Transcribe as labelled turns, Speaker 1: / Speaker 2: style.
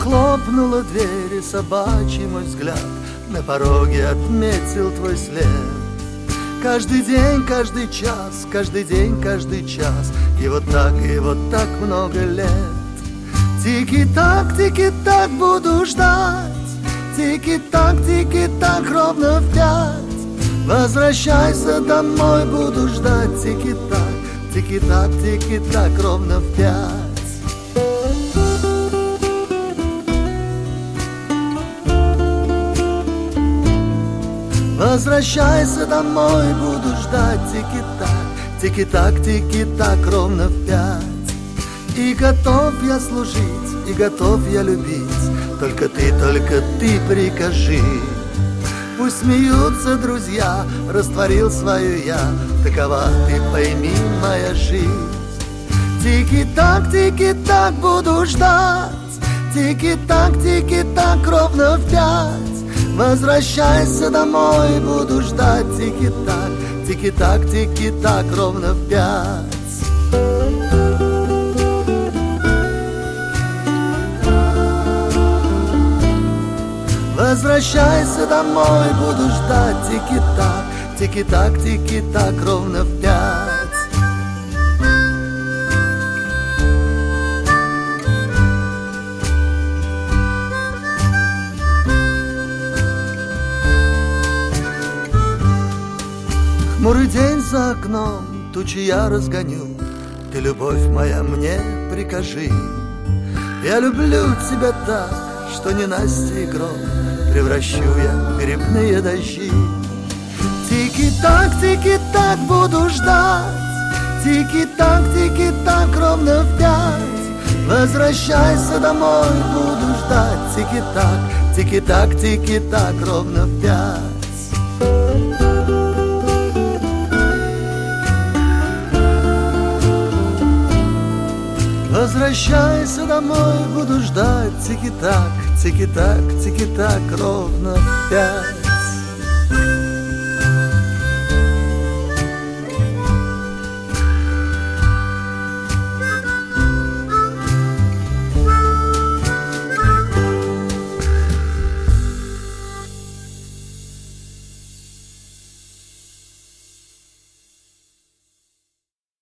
Speaker 1: хлопнула дверь, и собачий мой взгляд на пороге отметил твой след. Каждый день, каждый час, каждый день, каждый час, и вот так много лет. Тики-так, буду ждать. Тики-так, ровно в 5. Возвращайся домой, буду ждать. Тики-так, ровно в 5. Возвращайся домой, буду ждать. Тики-так, ровно в 5. И готов я служить, и готов я любить. Только ты прикажи. Пусть смеются друзья, растворил свое я. Такова, ты пойми, моя жизнь. Тики-так, буду ждать. Тики-так, ровно в 5. Возвращайся домой, буду ждать. Тики-так, ровно в 5. Возвращайся домой, буду ждать. Тики-так, ровно в 5. Хмурый день за окном, тучи я разгоню. Ты, любовь моя, мне прикажи. Я люблю тебя так, что ненастье и гром превращу я в грибные дожди. Тики-так, буду ждать. Тики-так, ровно в 5. Возвращайся домой, буду ждать. Тики-так, ровно в 5. Возвращайся домой, буду ждать. Тики-так, ровно в 5.